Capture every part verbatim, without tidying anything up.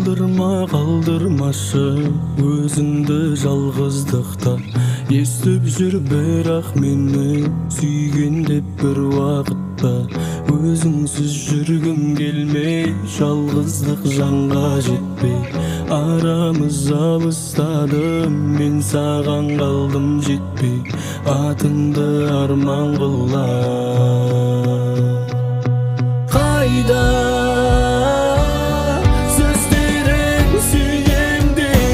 Калдырма, калдырмашы өзіңді жалғыздықта. Естіп жүр бірақ мені сүйген деп бір уақытта. Өзіңсіз жүргім келмей, жалғыздық жанға жетпей. Арамыз алыстадым, мен саған қалдым жетпей. Атыңды арман қылам. Қайда сөздерің сүйем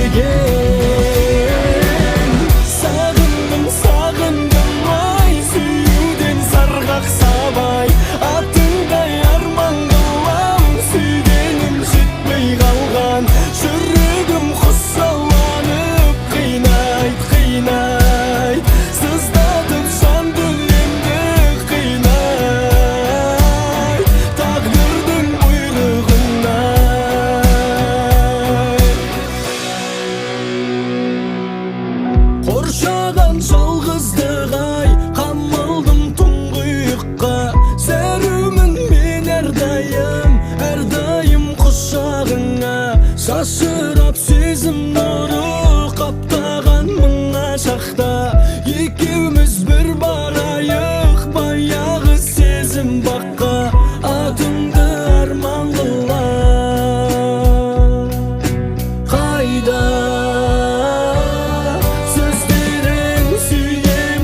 деген. Сағындым, сағындым ай, сүюден сарғақ сабай. Атыңдай арман қылам, сүйгенім жетпей қалған. Жүрегім құсаланып қинайт, қинайт, сыздатып жан дүниемді қинайт. Тағдырдың бұйрығындай қоршаған жалғыздық ай, қамалдым тұңғиыққа. Зәрумін мен әрдайым, әрдайым құшағыңа. Шашырап сезім нұры қаптаған мыңа шақта. Екеуміз бір барайық баяғы сезім баққа. Атыңды арман қылам. Қайда сөздерің сүйем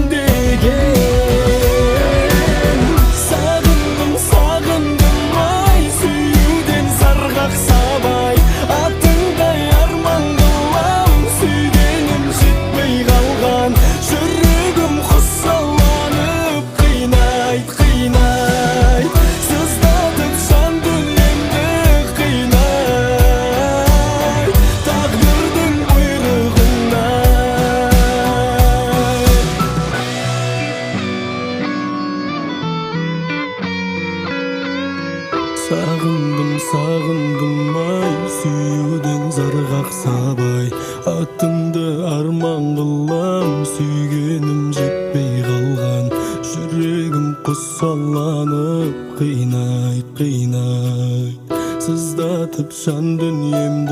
деген. Сағындым, сағындым ай, сүюден сарғақ сабай. Атыңдай арман қылам, сүйгенім жетпей қалған. Жүрегім құсаланып қинайт, қинайт, сыздатып жан дүниемді қинайт. Тағдырдың бұйрығындай сағындым, сағындым ай, сүюден зарғақ сабай. Атыңды арман қылам, сүйгенім жетпей қалған. Жүрегім құсаланып қинайт, қинайт, сыздатып жан дүниемді